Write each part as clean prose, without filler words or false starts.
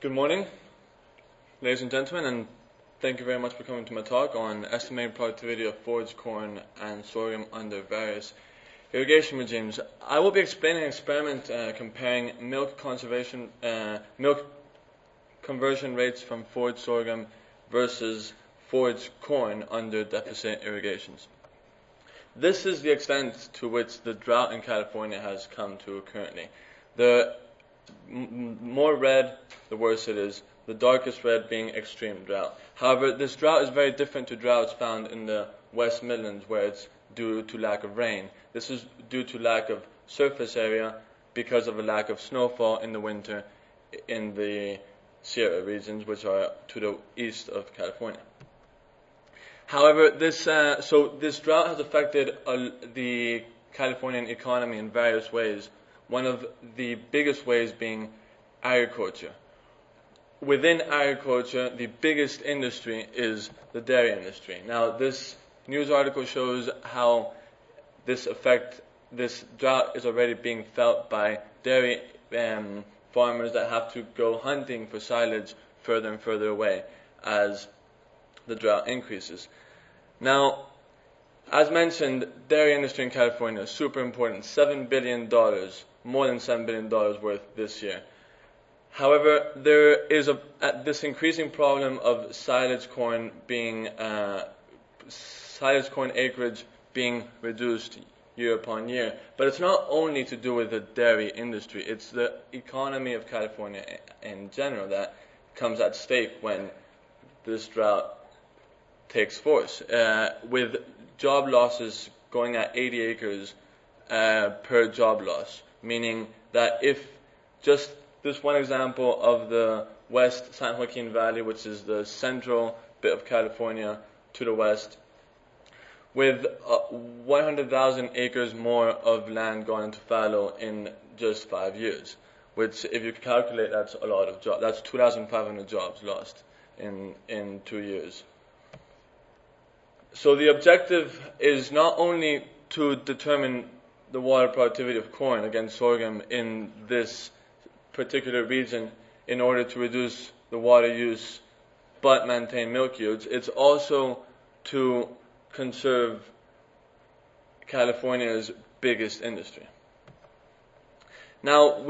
Good morning, ladies and gentlemen, and thank you very much for coming to my talk on estimated productivity of forage corn and sorghum under various irrigation regimes. I will be explaining an experiment comparing milk conversion rates from forage sorghum versus forage corn under deficit irrigations. This is the extent to which the drought in California has come to currently. The more red, the worse it is, the darkest red being extreme drought. However, this drought is very different to droughts found in the West Midlands, where it's due to lack of rain. This is due to lack of surface area because of a lack of snowfall in the winter in the Sierra regions, which are to the east of California. However, this drought has affected the Californian economy in various ways. One of the biggest ways being agriculture. Within agriculture, the biggest industry is the dairy industry. Now, this news article shows how this drought is already being felt by dairy farmers that have to go hunting for silage further and further away as the drought increases. Now, as mentioned, dairy industry in California is super important. $7 billion, more than $7 billion worth this year. However, there is this increasing problem of silage corn acreage being reduced year upon year. But it's not only to do with the dairy industry, it's the economy of California in general that comes at stake when this drought takes force, with job losses going at 80 acres per job loss, meaning that if just this one example of the West San Joaquin Valley, which is the central bit of California to the west, with 100,000 acres more of land gone into fallow in just 5 years, which if you calculate, that's a lot of jobs. That's 2,500 jobs lost in 2 years. So the objective is not only to determine the water productivity of corn against sorghum in this particular region in order to reduce the water use but maintain milk yields, it's also to conserve California's biggest industry. Now,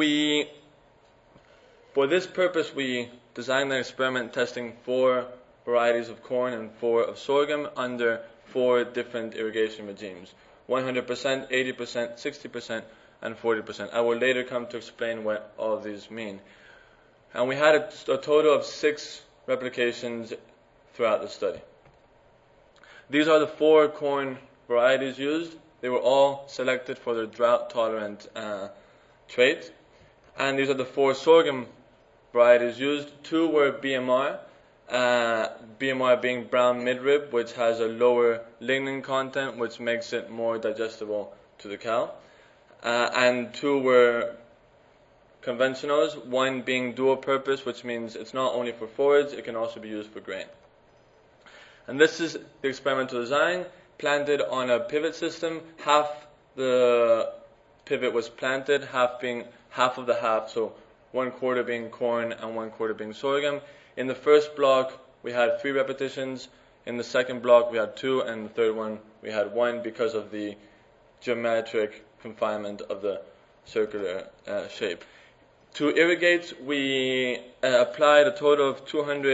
for this purpose, we designed an experiment testing 4 varieties of corn and 4 of sorghum under 4 different irrigation regimes: 100%, 80%, 60%, and 40%. I will later come to explain what all of these mean. And we had a total of 6 replications throughout the study. These are the 4 corn varieties used. They were all selected for their drought-tolerant trait. And these are the 4 sorghum varieties used. 2 were BMR, BMR being brown midrib, which has a lower lignin content, which makes it more digestible to the cow. And 2 were conventionals, one being dual purpose, which means it's not only for forage, it can also be used for grain. And this is the experimental design, planted on a pivot system. Half the pivot was planted, half of the half, so 1/4 being corn and 1/4 being sorghum. In the first block, we had 3 repetitions. In the second block, we had 2, and the third one, we had 1 because of the geometric confinement of the circular shape. To irrigate, we applied a total of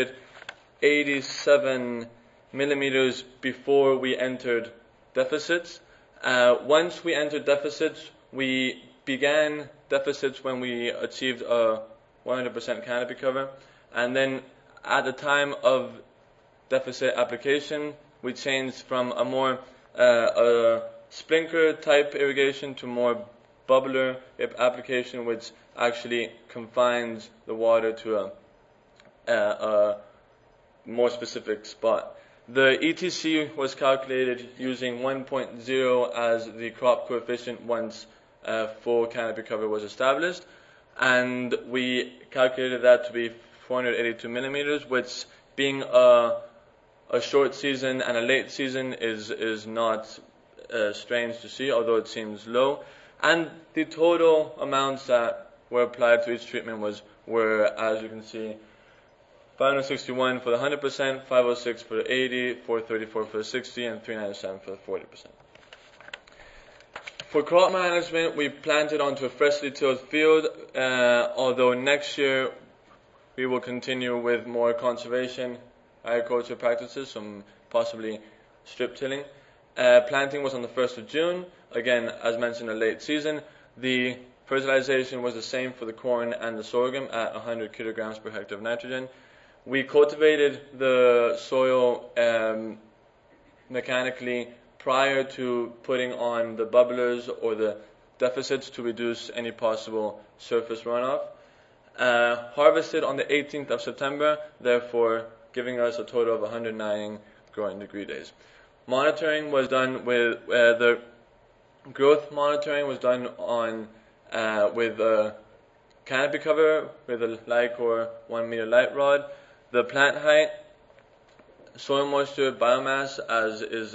287 millimeters before we entered deficits. Once we entered deficits, we began deficits when we achieved a 100% canopy cover. And then at the time of deficit application, we changed from a more sprinkler type irrigation to more bubbler application, which actually confines the water to a more specific spot. The ETC was calculated using 1.0 as the crop coefficient once full canopy cover was established, and we calculated that to be 482 millimeters, which being a short season and a late season is not strange to see, although it seems low. And the total amounts that were applied to each treatment was were, as you can see, 561 for the 100%, 506 for the 80, 434 for the 60, and 397 for the 40%. For crop management, we planted onto a freshly tilled field, although next year we will continue with more conservation agriculture practices, some possibly strip tilling. Planting was on the 1st of June, again, as mentioned, a late season. The fertilization was the same for the corn and the sorghum at 100 kilograms per hectare of nitrogen. We cultivated the soil mechanically prior to putting on the bubblers or the deficits to reduce any possible surface runoff. Harvested on the 18th of September, therefore giving us a total of 109 growing degree days. Monitoring was done with the growth monitoring was done on with a canopy cover with a Lycor 1 meter light rod. The plant height, soil moisture, biomass as is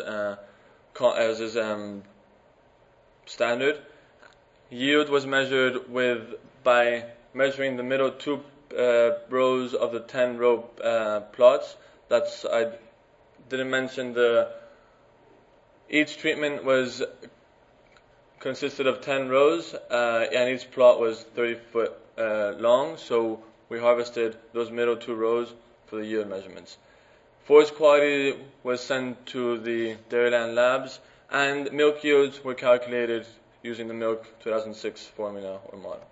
standard. Yield was measured by measuring the middle two rows of the 10 row plots. I didn't mention each treatment consisted of 10 rows, and each plot was 30 foot long, so we harvested those middle two rows for the yield measurements. Forage quality was sent to the Dairyland labs, and milk yields were calculated using the Milk 2006 formula or model.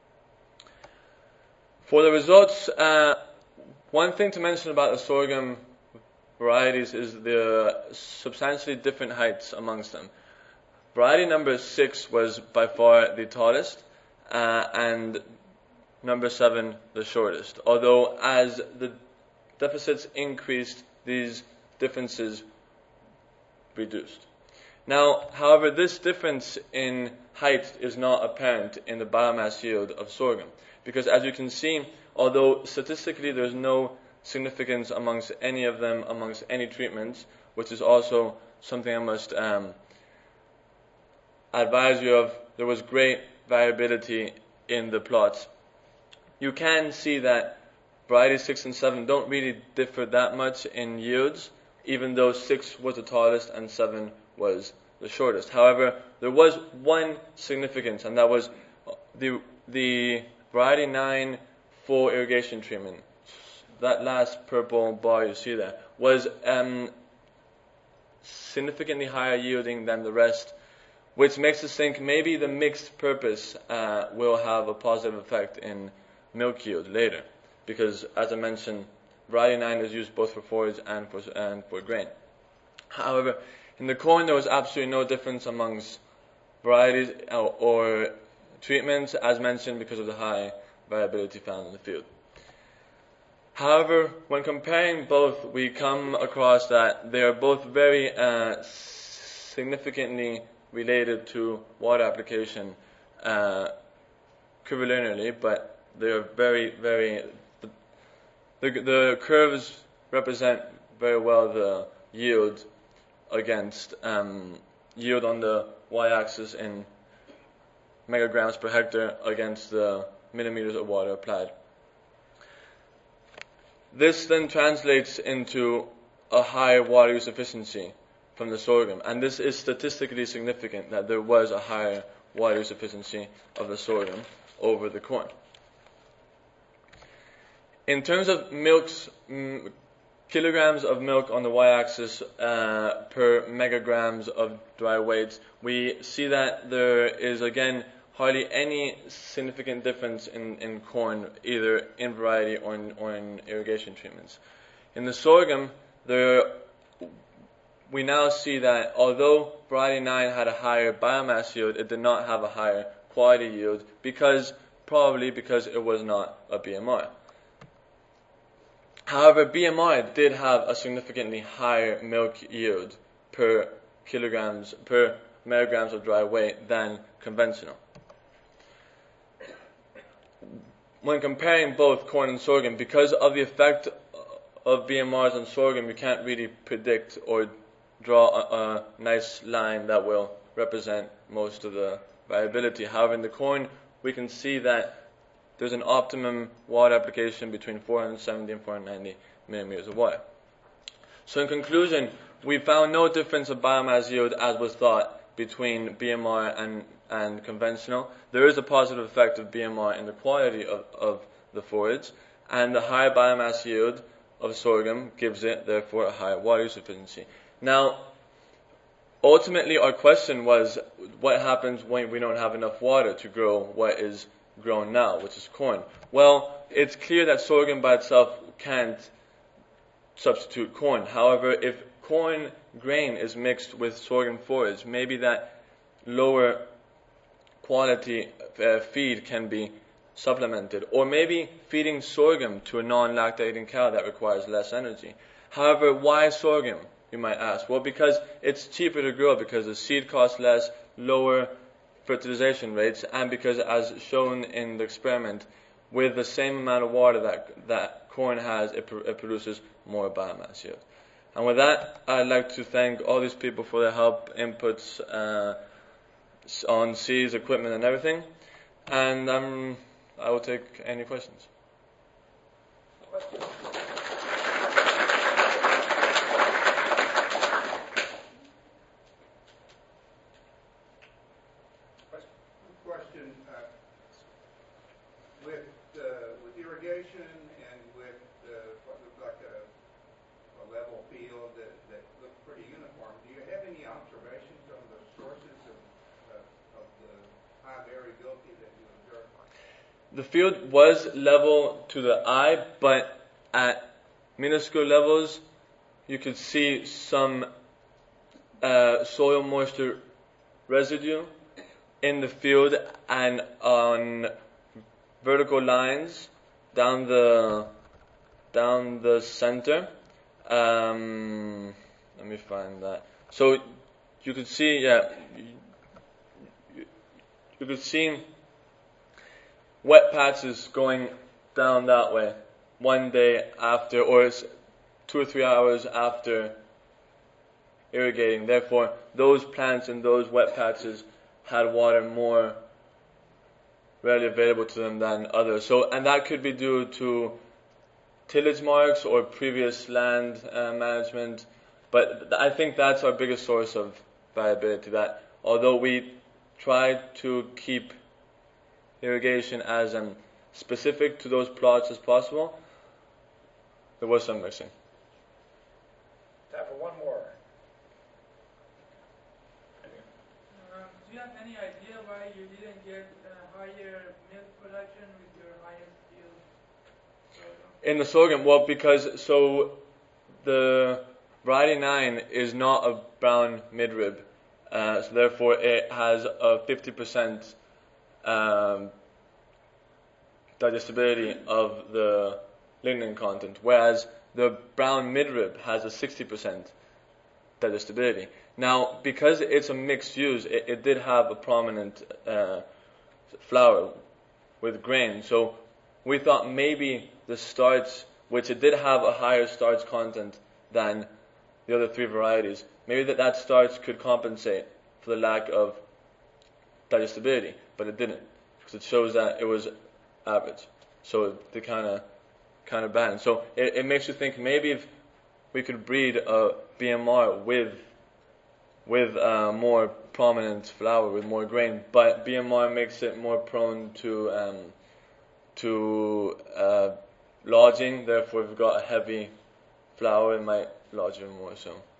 For the results, one thing to mention about the sorghum varieties is the substantially different heights amongst them. Variety number 6 was by far the tallest, and number 7 the shortest. Although as the deficits increased, these differences reduced. Now, however, this difference in height is not apparent in the biomass yield of sorghum, because as you can see, although statistically there's no significance amongst any of them, amongst any treatments, which is also something I must advise you of, there was great variability in the plots. You can see that varieties 6 and 7 don't really differ that much in yields, even though 6 was the tallest and 7 was the shortest. However, there was one significance, and that was the variety 9 full irrigation treatment. That last purple bar you see there was significantly higher yielding than the rest, which makes us think maybe the mixed purpose will have a positive effect in milk yield later, because as I mentioned, variety 9 is used both for forage and for grain. However, in the corn there was absolutely no difference amongst varieties or treatments, as mentioned, because of the high variability found in the field. However, when comparing both, we come across that they are both very significantly related to water application curvilinearly, but they are very, very, the curves represent very well the yield against yield on the y-axis in megagrams per hectare against the millimeters of water applied. This then translates into a higher water use efficiency from the sorghum, and this is statistically significant that there was a higher water use efficiency of the sorghum over the corn. In terms of kilograms of milk on the y-axis per megagrams of dry weight, we see that there is again hardly any significant difference in corn, either in variety or in irrigation treatments. In the sorghum, we now see that although variety 9 had a higher biomass yield, it did not have a higher quality yield, probably because it was not a BMR. However, BMR did have a significantly higher milk yield per megagrams of dry weight than conventional. When comparing both corn and sorghum, because of the effect of BMRs on sorghum, you can't really predict or draw a nice line that will represent most of the variability. However, in the corn, we can see that there's an optimum water application between 470 and 490 millimeters of water. So in conclusion, we found no difference of biomass yield as was thought between BMR and conventional. There is a positive effect of BMR in the quality of the forage, and the higher biomass yield of sorghum gives it, therefore, a higher water use efficiency. Now, ultimately, our question was, what happens when we don't have enough water to grow what is grown now, which is corn? Well, it's clear that sorghum by itself can't substitute corn. However, if corn grain is mixed with sorghum forage, maybe that lower quality feed can be supplemented, or maybe feeding sorghum to a non-lactating cow that requires less energy. However, why sorghum, you might ask? Well, because it's cheaper to grow, because the seed costs less, lower fertilization rates, and because, as shown in the experiment, with the same amount of water that corn has, it produces more biomass yield. And with that, I'd like to thank all these people for their help, inputs on seeds, equipment, and everything. And I will take any questions. Question, with irrigation and with what looked like a level field that looked pretty uniform, do you have any observations on the sources of the high variability that you observed? The field was level to the eye, but at minuscule levels, you could see some soil moisture residue in the field, and on vertical lines down the center. Let me find that. So you could see, you could see wet patches going down that way one day after, or 2 or 3 hours after irrigating. Therefore, those plants in those wet patches had water more readily available to them than others. So, and that could be due to tillage marks or previous land management. But I think that's our biggest source of variability, that although we tried to keep irrigation as specific to those plots as possible, there was some mixing. Time for one more. Do you have any idea why you didn't get higher milk production with your highest yield? In the sorghum, well, because the variety 9 is not a brown midrib, so therefore it has a 50% digestibility of the lignin content, whereas the brown midrib has a 60% digestibility. Now, because it's a mixed use, it did have a prominent flour with grain, so we thought maybe the starch, which it did have a higher starch content than the other 3 varieties, maybe that starch could compensate for the lack of digestibility, but it didn't, because it shows that it was average. So they kind of balanced. So it makes you think maybe if we could breed a BMR with more prominent flour, with more grain, but BMR makes it more prone to lodging. Therefore, if you've got a heavy flour, it might lodge even more so.